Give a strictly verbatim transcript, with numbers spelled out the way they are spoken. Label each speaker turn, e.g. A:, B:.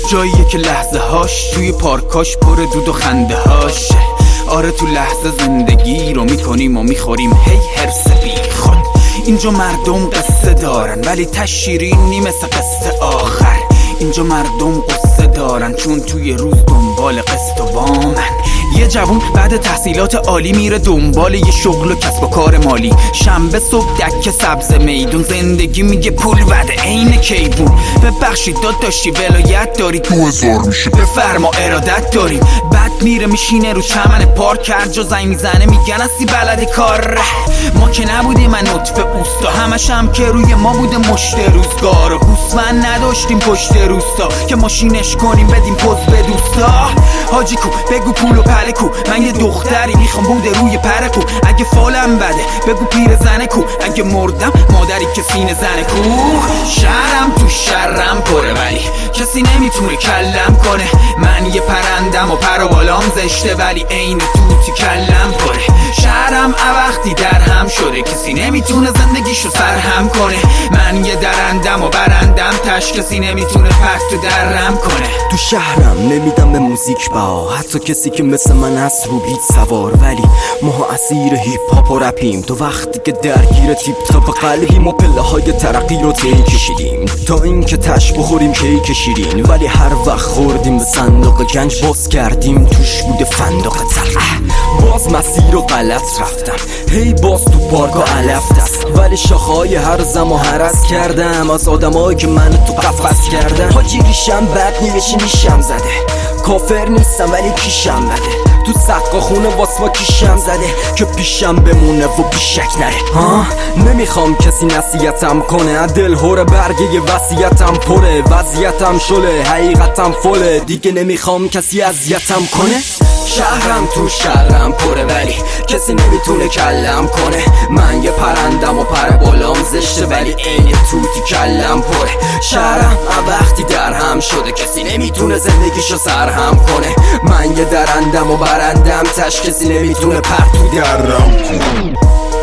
A: جاییه که لحظه هاش توی پارکاش پر دود و خنده هاش. آره تو لحظه زندگی رو میکنیم و میخوریم هی هرس بی خود. اینجا مردم قصه دارن ولی تشیرینی مثل قصه آخر. اینجا مردم قصه دارن چون توی روز دنبال قسط و وامن. یه جوون بعد تحصیلات عالی میره دنبال یه شغل و کسب و کار مالی. شنبه صبح دکه سبز میدون، زندگی میگه پول وعده عین کیوون. ببخشید داداشی ولایت داری دو هزار میشه بفرما ارادت داریم. بعد میره میشینه رو چمن پارک، هر جا زنگ میزنه میگن هستی بلدی کار. ما که نبودیم من نطفه اوستا، همش هم که روی ما بوده مشت روزگار. و گوسفند نداشتیم پشت روستا که ماشینش کنیم بدیم پوز به دوستا. حاجی کو بگو پول و پله کو، من یه دختری میخوام بوده روی پر کو. اگه فالم بده بگو پیر زنه کو، اگه مردم مادری که سینه زنه کو. شهرم تو شرم پره ولی کسی نمیتونه کلم کنه. من یه پرندم و پر و بالام زشته ولی عین توتی کلم پره. شهرم وقتی در هم شده کسی نمیتونه زندگیشو سرهم کنه. من یه درندم و برندم تش کسی نمیتونه پرت و درم کنه.
B: تو شهرم نمیدم به موزیک با حتی کسی که مثل من هست رو بیت سوار، ولی ماها اسیر هیپ هاپ و رپیم. تو وقتی که درگیر تیپ تاپ قلبیم و پله های ترقی رو طی کشیدیم تا اینکه تش بخوریم کیک شیرین. ولی هر وقت خوردیم به صندوق گنج باز کردیم توش بوده فندق تلخ. باز مسیر رو غلط رفتم هی باز تو پارک و علف دست، ولی شاخهای هر زمان هرس کردم از آدمایی که من تو قفس کردن. حاجی ریشم بد نیشی نیشم زده، کافر نیستم ولی کیشم بده. تو سقا خونه واس ما کیشم زده که پیشم بمونه و بیشک نره. ها نمیخوام کسی نصیحتم کنه، دل هور برگه وصیتم پره. وضعیتم شله حقیقتم فله، دیگه نمیخوام کسی اذیتم کنه. شهرم تو شهرم پره ولی کسی نمیتونه کلم کنه. من یه پرندم و پر بالام زشته ولی عین توتی کلم پره. شهرم وقتی در هم شده کسی نمیتونه زندگیشو سرهم کنه. من یه درندم و برندم تش کسی نمیتونه پرتو درم کنه.